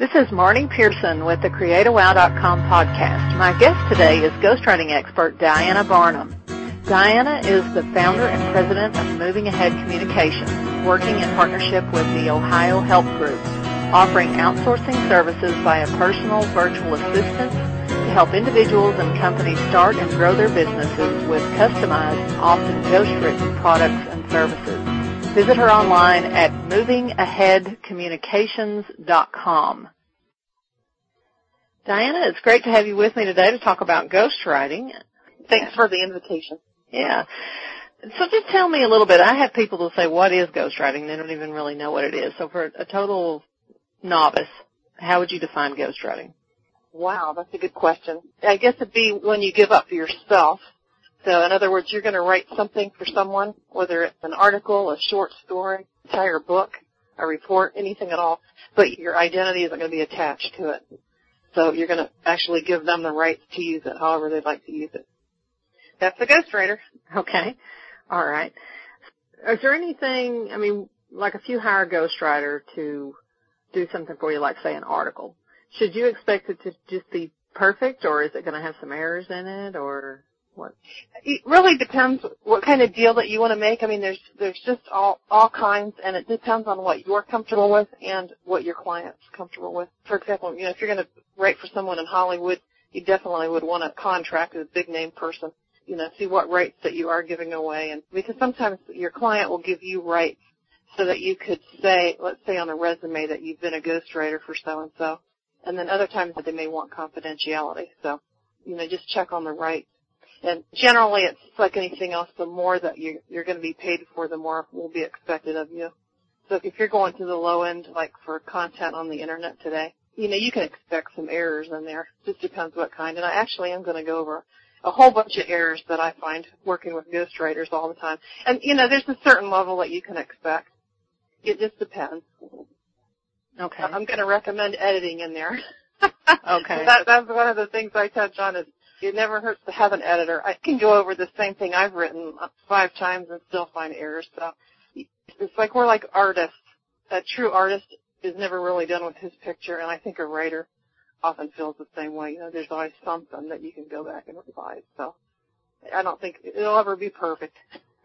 This is Marnie Pearson with the CreateAWow.com podcast. My guest today is ghostwriting expert Diana Barnum. Diana is the founder and president of Moving Ahead Communications, working in partnership with the Ohio Help Group, offering outsourcing services via personal virtual assistants to help individuals and companies start and grow their businesses with customized, often ghostwritten products and services. Visit her online at movingaheadcommunications.com. Diana, it's great to have you with me today to talk about ghostwriting. Thanks for the invitation. Yeah. So just tell me a little bit. I have people who say, what is ghostwriting? They don't even really know what it is. So for a total novice, how would you define ghostwriting? Wow, that's a good question. I guess it'd be when you give up yourself. So in other words, you're going to write something for someone, whether it's an article, a short story, entire book, a report, anything at all, but your identity isn't going to be attached to it. So you're going to actually give them the right to use it however they'd like to use it. That's a ghostwriter. Okay. All right. Is there anything, like if you hire a ghostwriter to do something for you, like say an article, should you expect it to just be perfect, or is it going to have some errors in it, or what? It really depends what kind of deal that you want to make. There's just all kinds, and it depends on what you're comfortable with and what your client's comfortable with. For example, if you're going to write for someone in Hollywood, you definitely would want to contract with a big-name person, see what rights that you are giving away. And because sometimes your client will give you rights so that you could say, let's say on a resume that you've been a ghostwriter for so-and-so, and then other times that they may want confidentiality. So, just check on the rights. And generally, it's like anything else, the more that you're going to be paid for, the more will be expected of you. So if you're going to the low end, like for content on the Internet today, you can expect some errors in there. It just depends what kind. And I actually am going to go over a whole bunch of errors that I find working with ghostwriters all the time. And, there's a certain level that you can expect. It just depends. Okay. I'm going to recommend editing in there. Okay. That's one of the things I touch on is it never hurts to have an editor. I can go over the same thing I've written 5 times and still find errors. So it's like we're like artists. A true artist is never really done with his picture, and I think a writer often feels the same way. There's always something that you can go back and revise. So I don't think it'll ever be perfect.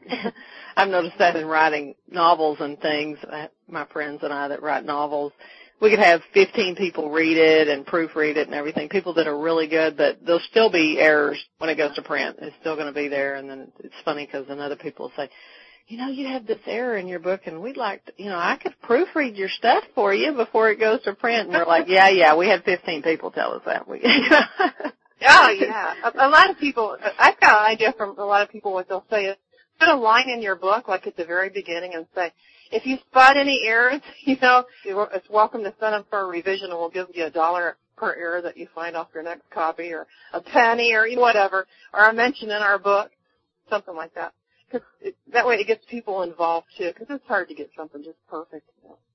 I've noticed that in writing novels and things. My friends and I that write novels, we could have 15 people read it and proofread it and everything, people that are really good, but there'll still be errors when it goes to print. It's still going to be there, and then it's funny because then other people will say, you have this error in your book, and we'd like to, I could proofread your stuff for you before it goes to print. And we're like, yeah, we had 15 people tell us that. Oh, yeah. A lot of people, I've got an idea from a lot of people what they'll say is, put a line in your book, like at the very beginning, and say, if you spot any errors, it's welcome to send them for a revision, and we'll give you $1 per error that you find off your next copy, or a penny, or whatever, or a mention in our book, something like that. Because that way it gets people involved, too, because it's hard to get something just perfect.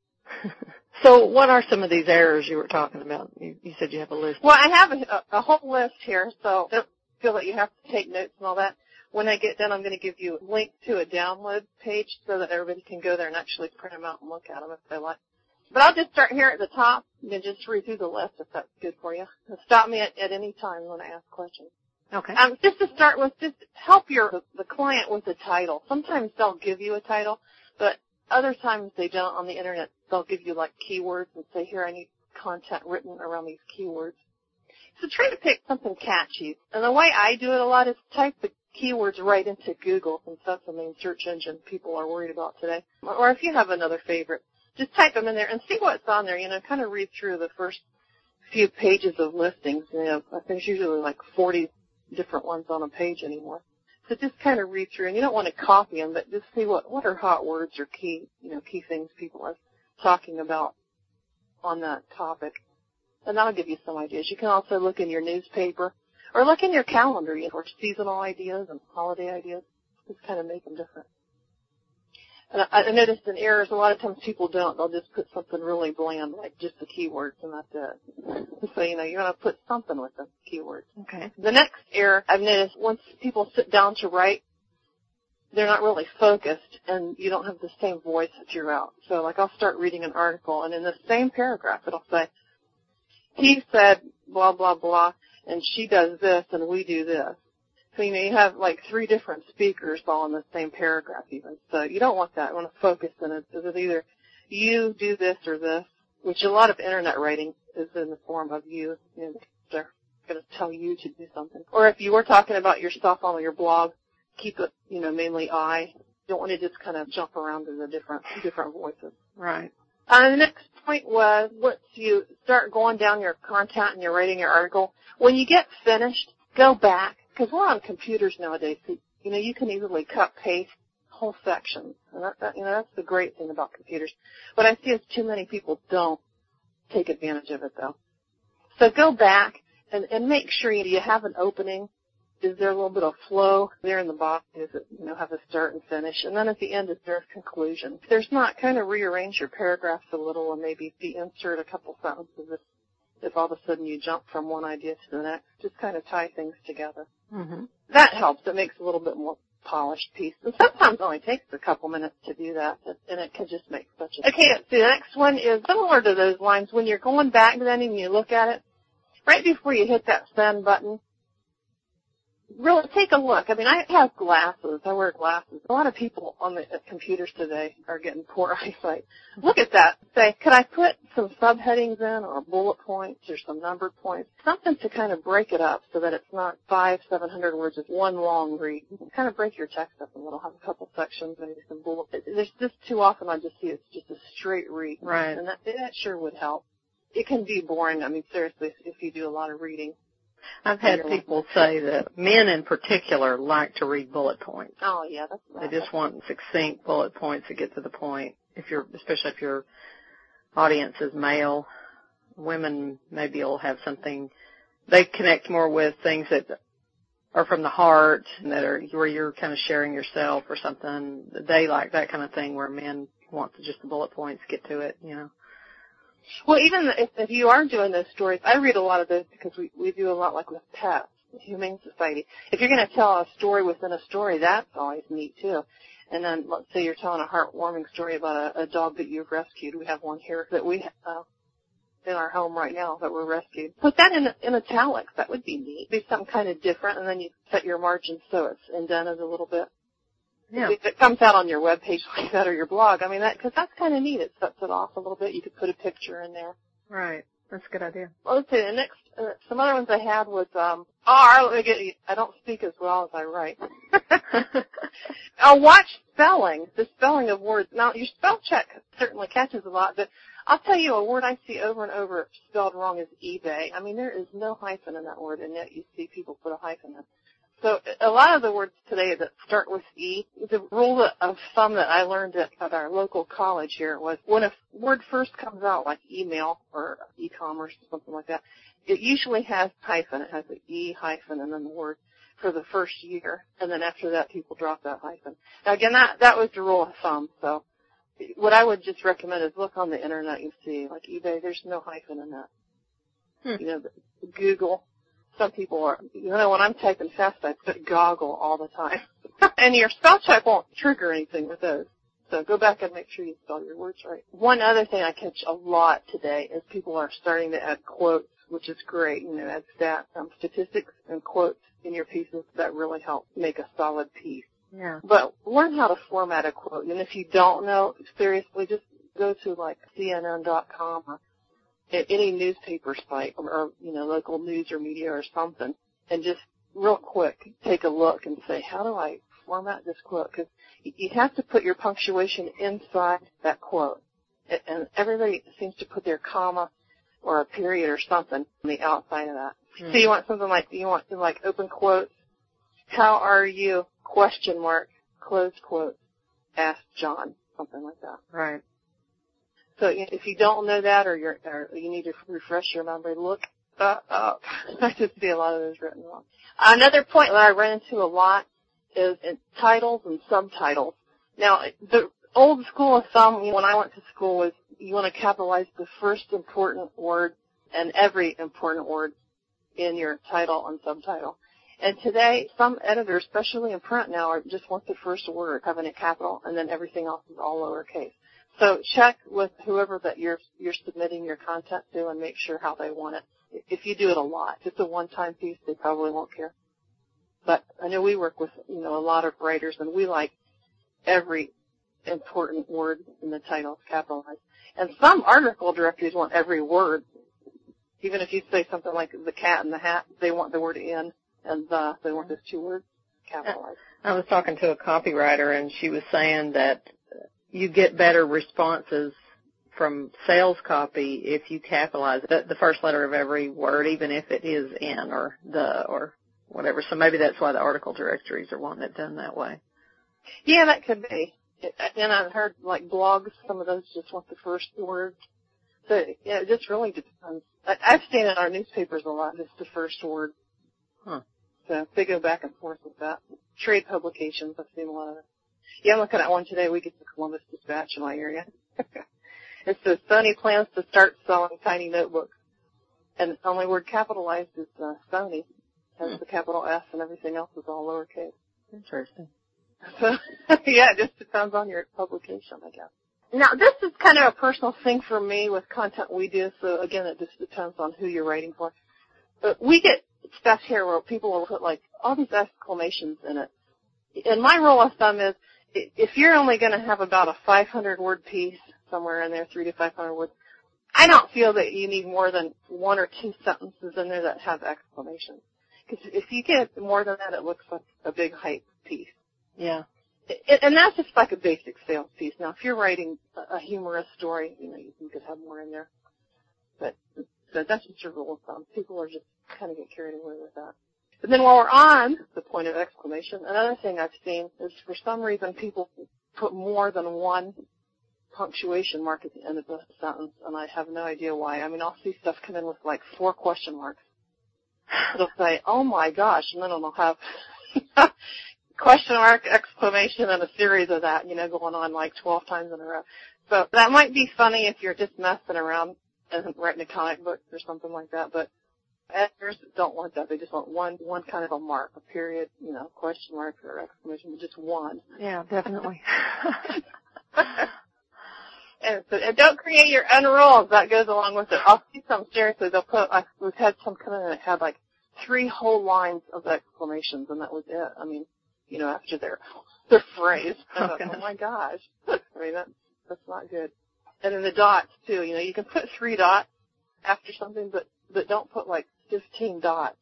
So what are some of these errors you were talking about? You said you have a list. Well, I have a whole list here, so don't feel that you have to take notes and all that. When I get done, I'm going to give you a link to a download page so that everybody can go there and actually print them out and look at them if they like. But I'll just start here at the top and just read through the list if that's good for you. Stop me at any time when I ask questions. Okay. Just to start with, just help the client with a title. Sometimes they'll give you a title, but other times they don't. On the Internet, they'll give you like keywords and say, here, I need content written around these keywords. So try to pick something catchy. And the way I do it a lot is type the keywords right into Google, since that's the main search engine people are worried about today. Or if you have another favorite, just type them in there and see what's on there. Kind of read through the first few pages of listings. I think there's usually like 40 different ones on a page anymore. So just kind of read through, and you don't want to copy them, but just see what are hot words or key things people are talking about on that topic. And that'll give you some ideas. You can also look in your newspaper or look in your calendar for seasonal ideas and holiday ideas. Just kind of make them different. And I noticed in errors, a lot of times people don't. They'll just put something really bland, like just the keywords, and that's it. So, you're going to put something with the keywords. Okay. The next error I've noticed, once people sit down to write, they're not really focused, and you don't have the same voice throughout. So, like, I'll start reading an article, and in the same paragraph, it'll say, he said blah, blah, blah, and she does this, and we do this. So, you have like 3 different speakers all in the same paragraph even. So you don't want that. You want to focus in it. Is it either you do this or this, which a lot of Internet writing is in the form of you. They're going to tell you to do something. Or if you were talking about yourself on your blog, keep it, mainly I. You don't want to just kind of jump around to the different voices. Right. The next point was once you start going down your content and you're writing your article, when you get finished, go back, because we're on computers nowadays. So, you can easily cut, paste whole sections. And that's the great thing about computers. What I see is too many people don't take advantage of it, though. So go back and make sure you have an opening. Is there a little bit of flow there in the box? Does it, have a start and finish? And then at the end, is there a conclusion? If there's not, kind of rearrange your paragraphs a little and maybe insert a couple sentences if all of a sudden you jump from one idea to the next. Just kind of tie things together. Mm-hmm. That helps. It makes a little bit more polished piece. And sometimes it only takes a couple minutes to do that, and it can just make such a... Okay, the next one is similar to those lines. When you're going back to that and you look at it, right before you hit that send button, really take a look. I mean, I have glasses. I wear glasses. A lot of people on the computers today are getting poor eyesight. Look at that. Say, could I put some subheadings in or bullet points or some numbered points? Something to kind of break it up so that it's not 500-700 words of one long read. You can kind of break your text up a little, have a couple sections, maybe some bullet. There's just too often I just see it's just a straight read. Right. And that sure would help. It can be boring. I mean, seriously, if you do a lot of reading. I've had people say that men in particular like to read bullet points. Oh, yeah, that's right. They just want succinct bullet points to get to the point. Especially if your audience is male, women maybe will have something. They connect more with things that are from the heart and that are where you're kind of sharing yourself or something. They like that kind of thing where men want just the bullet points, get to it, Well, even if you are doing those stories, I read a lot of those because we do a lot like with pets, the Humane Society. If you're going to tell a story within a story, that's always neat, too. And then let's say you're telling a heartwarming story about a dog that you've rescued. We have one here that we have in our home right now that we're rescued. Put that in italics. That would be neat. Be something kind of different, and then you set your margins so it's indented a little bit. Yeah. If it comes out on your web page like that or your blog, I mean, because that's kind of neat. It sets it off a little bit. You could put a picture in there. Right. That's a good idea. Well, let's see. The next, some other ones I had was I don't speak as well as I write. I'll watch spelling, the spelling of words. Now, your spell check certainly catches a lot, but I'll tell you a word I see over and over spelled wrong is eBay. I mean, there is no hyphen in that word, and yet you see people put a hyphen in. So a lot of the words today that start with E, the rule of thumb that I learned at our local college here was when a word first comes out, like email or e-commerce or something like that, it usually has hyphen. It has the E hyphen and then the word for the first year. And then after that, people drop that hyphen. Now, again, that was the rule of thumb. So what I would just recommend is look on the Internet. You see, like eBay, there's no hyphen in that. Google. Some people are, when I'm typing fast, I put goggle all the time. And your spell check won't trigger anything with those. So go back and make sure you spell your words right. One other thing I catch a lot today is people are starting to add quotes, which is great. Add statistics and quotes in your pieces that really help make a solid piece. Yeah. But learn how to format a quote. And if you don't know, seriously, just go to like CNN.com or any newspaper site or local news or media or something, and just real quick take a look and say, how do I format this quote? Because you have to put your punctuation inside that quote. And everybody seems to put their comma or a period or something on the outside of that. Mm-hmm. So you want something like open quotes, how are you, ? Close quote, ask John, something like that. Right. So if you don't know that or you need to refresh your memory, look up. I just see a lot of those written wrong. Another point that I run into a lot is in titles and subtitles. Now, the old school of thumb when I went to school was you want to capitalize the first important word and every important word in your title and subtitle. And today, some editors, especially in print now, just want the first word having a capital and then everything else is all lowercase. So check with whoever that you're submitting your content to and make sure how they want it. If you do it a lot, if it's a one-time piece, they probably won't care. But I know we work with, a lot of writers, and we like every important word in the title capitalized. And some article directories want every word. Even if you say something like the cat in the hat, they want the word in and the. They want those two words capitalized. I was talking to a copywriter, and she was saying that you get better responses from sales copy if you capitalize the first letter of every word, even if it is in or the or whatever. So maybe that's why the article directories are wanting it done that way. Yeah, that could be. And I've heard, like, blogs, some of those just want the first word. So, yeah, it just really depends. I've seen in our newspapers a lot, just the first word. Huh. So they go back and forth with that. Trade publications, I've seen a lot of it. Yeah, I'm looking at one today. We get the Columbus Dispatch in my area. It says, Sony plans to start selling tiny notebooks. And the only word capitalized is Sony. Has the capital S, and everything else is all lowercase. Interesting. So, yeah, it just depends on your publication, I guess. Now, this is kind of a personal thing for me with content we do, so, again, it just depends on who you're writing for. But we get stuff here where people will put, like, all these exclamations in it. And my rule of thumb is, if you're only going to have about a 500-word piece, somewhere in there, 300 to 500 words, I don't feel that you need more than one or two sentences in there that have exclamations. Because if you get more than that, it looks like a big hype piece. Yeah. And that's just like a basic sales piece. Now, if you're writing a humorous story, you could have more in there. But that's just your rule of thumb. People are just kind of get carried away with that. But then while we're on the point of exclamation, another thing I've seen is for some reason people put more than one punctuation mark at the end of the sentence, and I have no idea why. I mean, I'll see stuff come in with like 4 question marks. It'll say, oh my gosh, and then it'll have question mark, exclamation, and a series of that, going on like 12 times in a row. So that might be funny if you're just messing around and writing a comic book or something like that, but editors don't want that. They just want one kind of a mark, a period, question mark or exclamation, but just one. Yeah, definitely. And don't create your own rules. That goes along with it. I'll see some, seriously, we've had some come in and it had like 3 whole lines of exclamations, and that was it. I mean, after their phrase. I thought, oh my gosh. I mean, that's not good. And then the dots, too. You can put 3 dots after something, but don't put like 15 dots.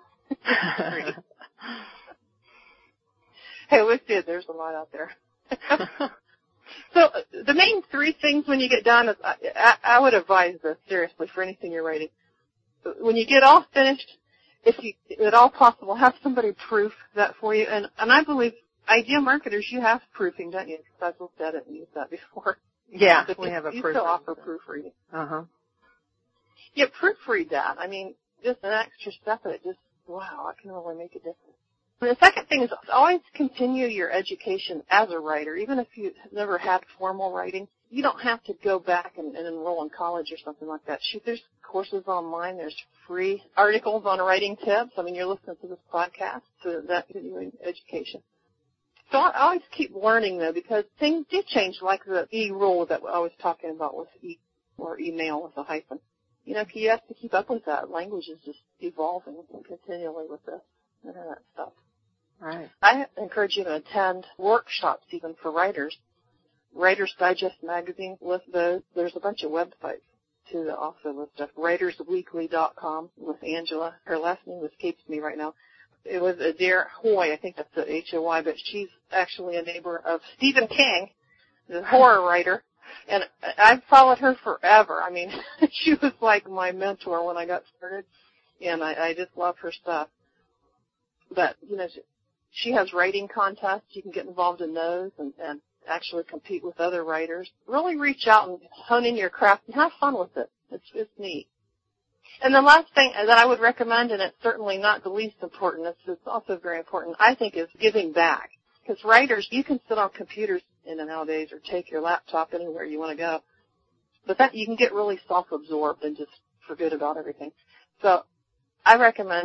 Hey, we see it. There's a lot out there. So the main 3 things when you get done is I would advise this, seriously, for anything you're writing. When you get all finished, if at all possible, have somebody proof that for you. And I believe Idea Marketers, you have proofing, don't you? Because I've looked at it and used that before. Yeah, but we have a you proofread. still offer proofreading. Uh-huh. Yeah, proofread that. I mean, just an extra step of it. Just, wow, I can really make a difference. And the second thing is always continue your education as a writer. Even if you've never had formal writing, you don't have to go back and enroll in college or something like that. Shoot, there's courses online. There's free articles on writing tips. I mean, you're listening to this podcast, so that's continuing education. So I always keep learning, though, because things do change, like the e-rule that I was talking about with email with a hyphen. You have to keep up with that. Language is just evolving continually with the internet stuff. Right. I encourage you to attend workshops even for writers. Writer's Digest magazine lists those. There's a bunch of websites, too, that also list stuff. WritersWeekly.com with Angela. Her last name escapes me right now. It was Adair Hoy. I think that's the H-O-Y, but she's actually a neighbor of Stephen King, the horror writer. And I've followed her forever. I mean, she was like my mentor when I got started, and I just love her stuff. But, she has writing contests. You can get involved in those and actually compete with other writers. Really reach out and hone in your craft and have fun with it. It's neat. And the last thing that I would recommend, and it's certainly not the least important, it's also very important, I think, is giving back. Because writers, you can sit on computers nowadays or take your laptop anywhere you want to go. But that you can get really self-absorbed and just forget about everything. So I recommend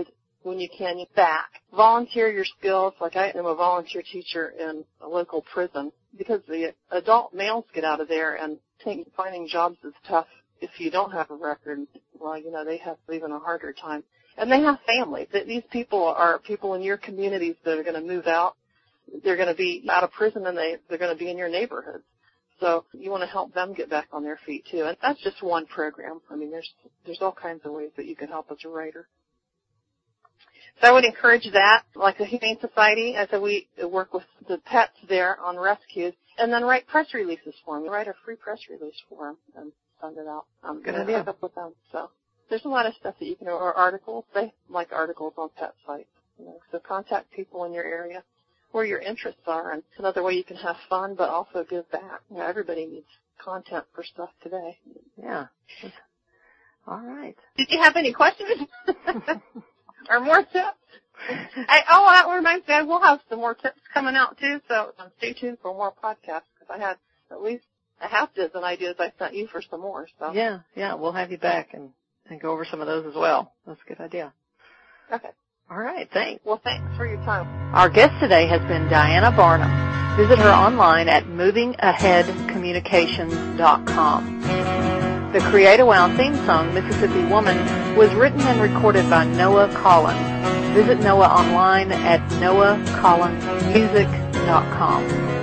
when you can, back. Volunteer your skills. Like I am a volunteer teacher in a local prison because the adult males get out of there, and finding jobs is tough if you don't have a record. Well, they have even a harder time. And they have families. These people are people in your communities that are going to move out. They're going to be out of prison, and they're going to be in your neighborhoods. So you want to help them get back on their feet, too. And that's just one program. I mean, there's all kinds of ways that you can help as a writer. So I would encourage that, like the Humane Society. I said we work with the pets there on rescues, and then write press releases for them. Write a free press release for them and send it out. Good idea. Hook up with them. So there's a lot of stuff that you can, or articles. They like articles on pet sites. So contact people in your area where your interests are, and it's another way you can have fun but also give back. Everybody needs content for stuff today. Yeah. All right. Did you have any questions? Or more tips? That reminds me, we'll have some more tips coming out, too, so stay tuned for more podcasts, because I had at least a half dozen ideas I sent you for some more. So Yeah, we'll have you back and go over some of those as well. That's a good idea. Okay. All right, thanks. Well, thanks for your time. Our guest today has been Diana Barnum. Visit her online at movingaheadcommunications.com. The Create a Wow theme song, Mississippi Woman, was written and recorded by Noah Collins. Visit Noah online at noahcollinsmusic.com.